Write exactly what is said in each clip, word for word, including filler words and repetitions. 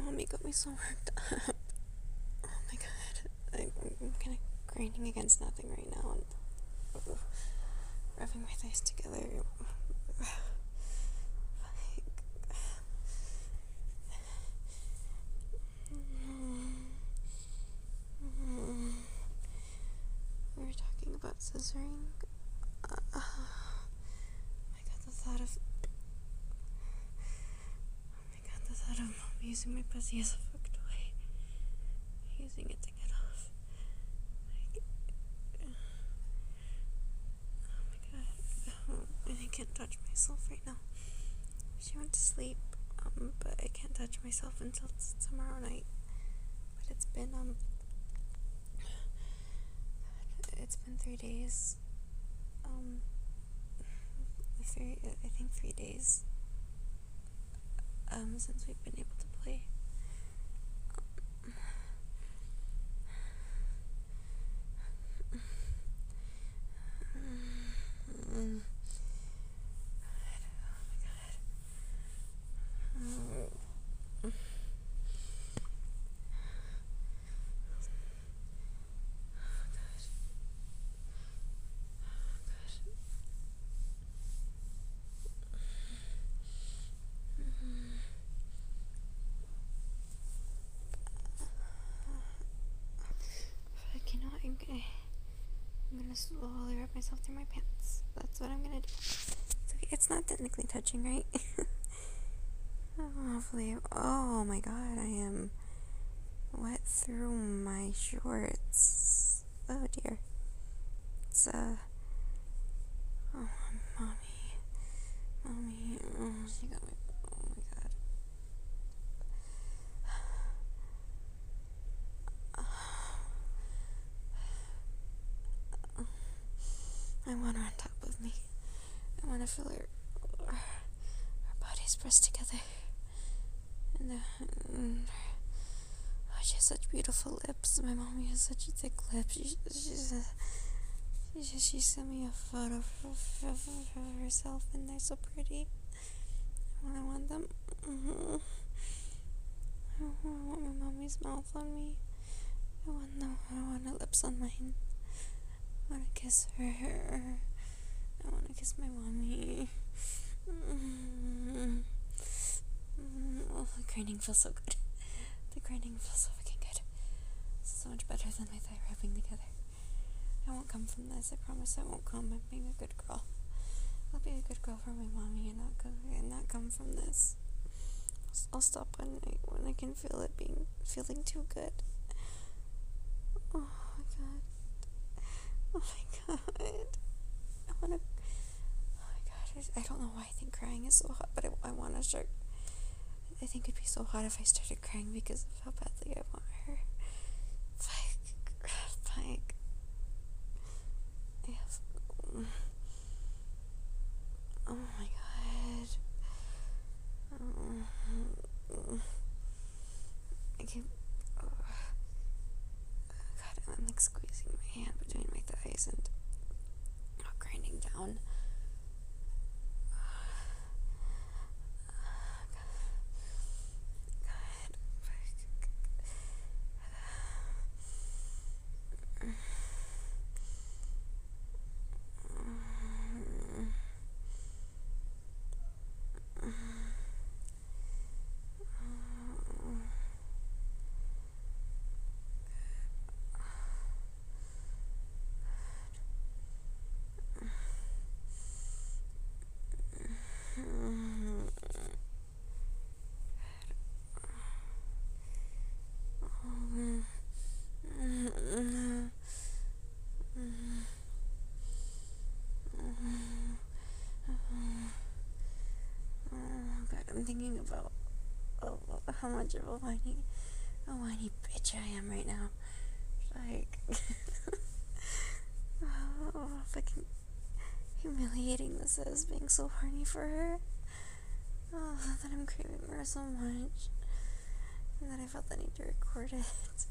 mommy got me so worked up. Oh my god. I, I'm kind of grinding against nothing right now and uh, rubbing my thighs together. We were talking about scissoring. Uh, oh my god, the thought of. Oh my god, the thought of mom using my pussy as a fuck toy. Using it to get off. Like, oh my god. Oh, and I can't touch myself right now. She went to sleep, um, but I can't touch myself until t- tomorrow night. But it's been, um, it's been three days. Um, three, I think three days, um, since we've been able to play. Um, Like, you know, I'm gonna, I'm gonna slowly rub myself through my pants. That's what I'm gonna do. It's okay. It's not technically touching, right? Oh, hopefully. Oh my god, I am wet through my shorts. Oh dear. It's, uh. Oh, mommy. Mommy. Oh, she got me. Oh my god. I want her on top of me. I want to feel her, her bodies pressed together. And, uh, and oh, she has such beautiful lips. My mommy has such thick lips. She, she's, uh, she, she, she sent me a photo of, of, of, of herself, and they're so pretty. I want them. Mm-hmm. I want my mommy's mouth on me. I want them. I want her lips on mine. I want to kiss her. I want to kiss my mommy. Mm-hmm. Oh, the grinding feels so good. The grinding feels so fucking good. It's so much better than my thigh rubbing together. I won't come from this. I promise I won't come. I'm being a good girl. I'll be a good girl for my mommy and not go and not come from this. I'll, I'll stop one night when I can feel it being feeling too good. Oh my god. Oh my god. I wanna. Oh my god. I, I don't know why I think crying is so hot, but I, I want to start. I think it'd be so hot if I started crying because of how badly I want her. Like, like, I have. Oh my god. Oh, I can't. Oh, god, I'm like squeezing my hand between my thighs and oh, grinding down. I'm thinking about oh, how much of a whiny, a whiny bitch I am right now. Like, oh, fucking humiliating this is, being so horny for her. Oh, that I'm craving her so much. And that I felt the need to record it.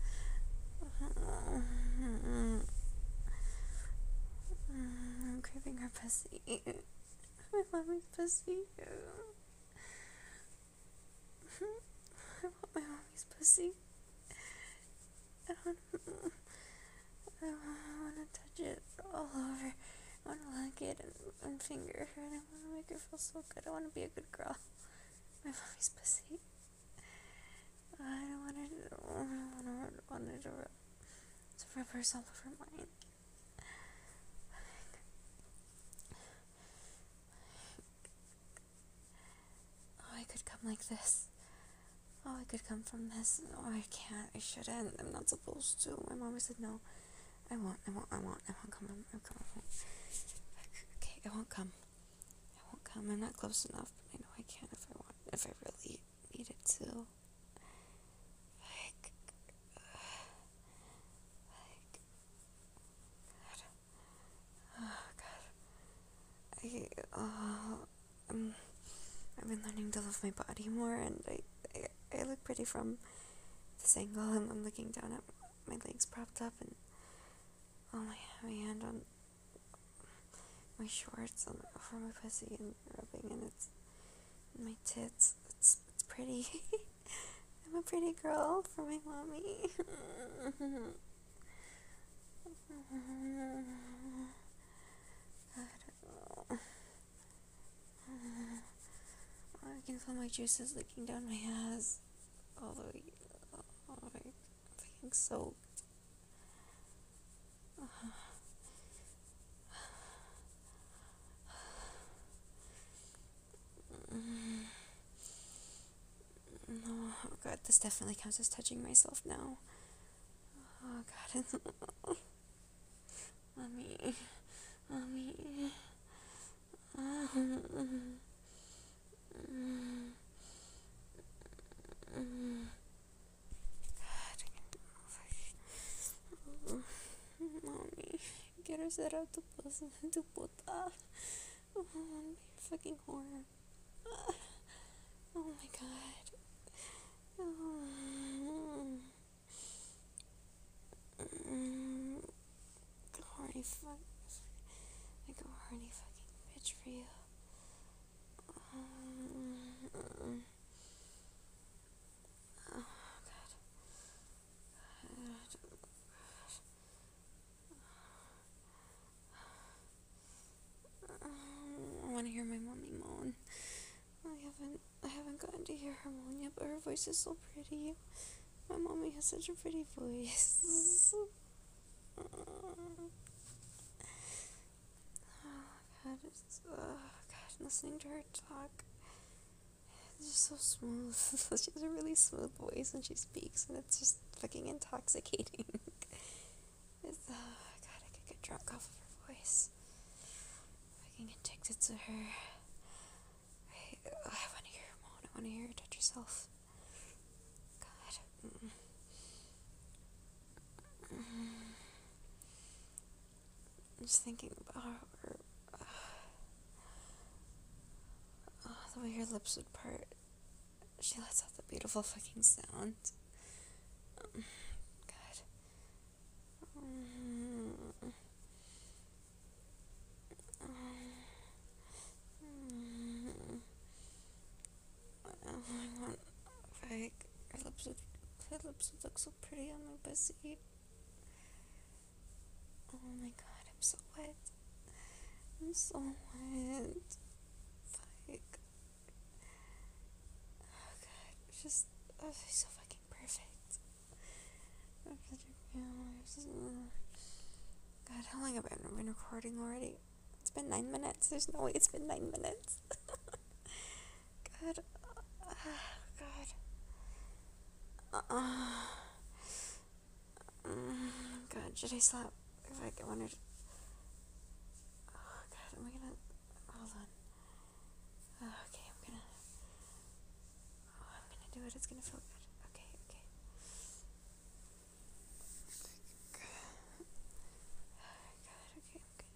I'm craving her pussy. My mommy's pussy. I want pussy. I want, I want to touch it all over. I want to lick it and, and finger her, and I want to make her feel so good. I want to be a good girl. My mommy's pussy. I don't want her to, I don't want her, want her to rub, to rub hers all over mine. Oh, I could come like this. Oh, I could come from this. Oh, I can't. I shouldn't. I'm not supposed to. My mom said no. I won't. I won't. I won't. I won't come. I won't come. I won't. Okay, I won't come. I won't come. I'm not close enough, but I know I can if I want. If I really needed to. Like, like, God. Oh God. I. Oh. Um. I've been learning to love my body more, and I. I, I look pretty from this angle. I'm, I'm looking down at my legs propped up, and oh my, my hand on my shorts on over my pussy and rubbing, and it's and my tits. It's it's pretty. I'm a pretty girl for my mommy. I can feel my juices leaking down my ass all the way. Oh, I'm fucking soaked. No, oh God, this definitely counts as touching myself now. Oh God, mommy, mommy. God, mommy, quiero ser a tu puta, tu puta. Oh, mommy, fucking whore. Oh my God. Oh. Mm, horny fuck, like a horny fucking bitch for you. Um, oh God. I want to hear my mommy moan. I haven't, I haven't gotten to hear her moan yet, but her voice is so pretty. My mommy has such a pretty voice. Oh God, it's, oh God, listening to her talk, it's just so smooth. She has a really smooth voice when she speaks, and it's just fucking intoxicating. It's, oh God, I could get drunk off of her voice. Fucking addicted to her. I, oh, I want to hear her moan. I want to hear her touch herself. God. Mm. Mm. I'm just thinking about her. Uh, oh, the way her lips would part. She lets out the beautiful fucking sound. Um, God. Um, um, I want, like, her lips would, her lips would look so pretty on my pussy. Oh my God, I'm so wet. I'm so wet. Like, oh God, it's just, oh, she's so fucking perfect. God, how long have I been recording already? It's been nine minutes. There's no way it's been nine minutes. God. Uh, God. Uh, um, God, should I stop? If I get wanted. Oh God, am I gonna? Hold on. Oh, okay, I'm gonna. Oh, I'm gonna do it. It's gonna feel good. Okay, okay. God, okay, okay.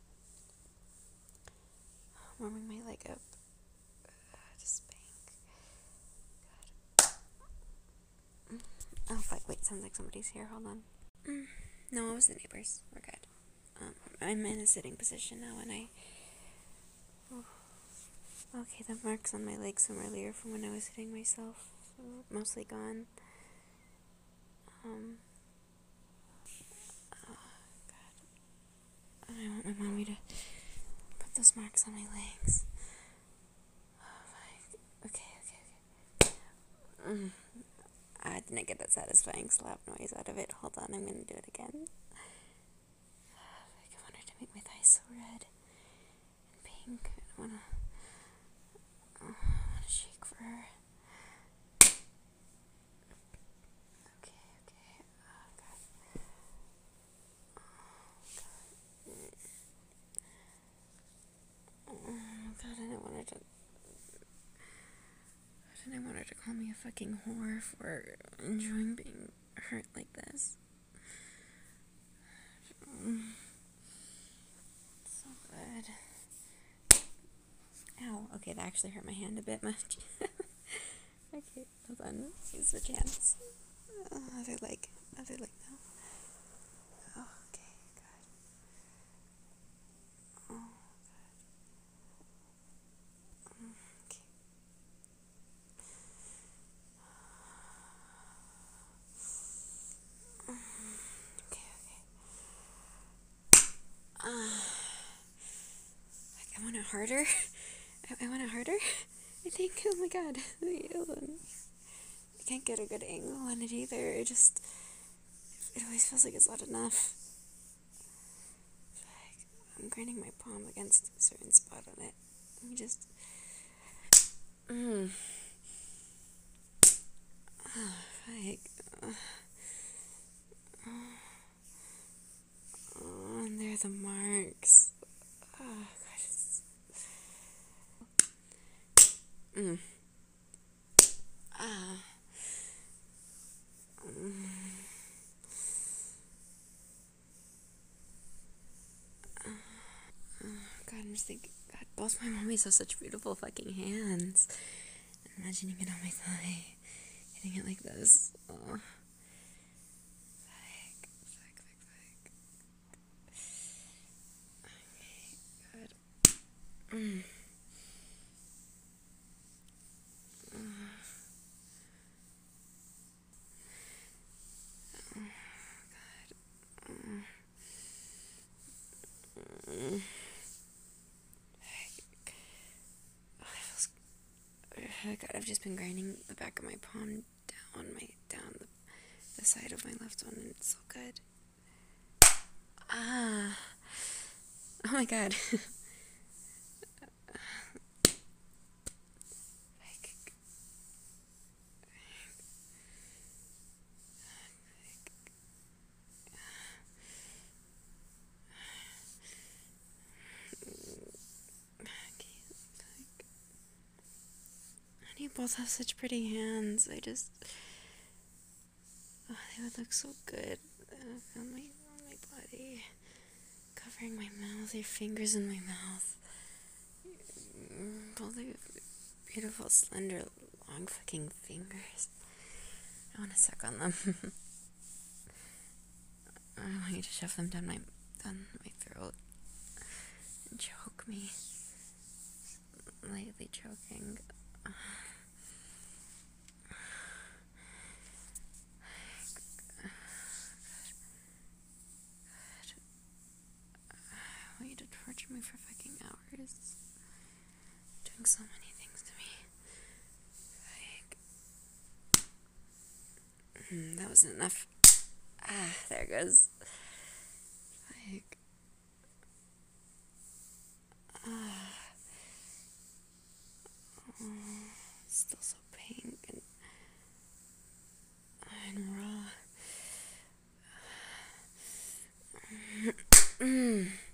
Warming my leg up. Uh, to spank. God. Mm. Oh, fuck, wait, sounds like somebody's here. Hold on. Mm. No, it was the neighbors. We're good. Um, I'm in a sitting position now, and I. Oh. Okay, the marks on my legs from earlier from when I was hitting myself are mostly gone. Um, oh, God. I want my mommy to put those marks on my legs. Oh, my. Okay, okay, okay. Mm. I didn't get that satisfying slap noise out of it. Hold on, I'm gonna do it again. I want her to make my thighs so red and pink. I wanna, oh, I wanna shake for her. Okay, okay. Oh, God. Oh, God. Oh, God, I don't want her to... I didn't want her to call me a fucking whore for enjoying being hurt like this. Mm. So good. Ow. Okay, that actually hurt my hand a bit much. Okay, hold on. Let's switch hands. Uh, other leg. Other leg now. Oh, okay, good. Oh, good. Mm, okay. Okay, okay. Uh, I want it harder. I, I want it harder. I think. Oh my God. Wait, hold on. I can't get a good angle on it either. It just, it always feels like it's not enough. Like, I'm grinding my palm against a certain spot on it. Let me just, mm. Oh, like, uh, oh, and there are the marks. Oh, God, it's, mm. Ah. Mm. Oh, God, I'm just thinking, God, both my mommies have such beautiful fucking hands. And imagining it on my thigh, hitting it like this. Oh. Fuck, fuck, fuck, fuck. Okay, good. Mm. Mm. Mm. Mm. Oh, it feels, oh, God, I've just been grinding the back of my palm down my down the, the side of my left one, and it's so good. Ah, oh my God. Like, okay, like, you both have such pretty hands. I just, oh, they would look so good uh, on my on my body, covering my mouth. Your fingers in my mouth. Both of your beautiful, slender, long fucking fingers. I want to suck on them. I want you to shove them down my down my throat and choke me, lightly choking. I want you to torture me for fucking hours, doing so many things to me. Like, mm, that wasn't enough. Ah, there it goes. Like, ah, oh, still so pink and and raw. Mm.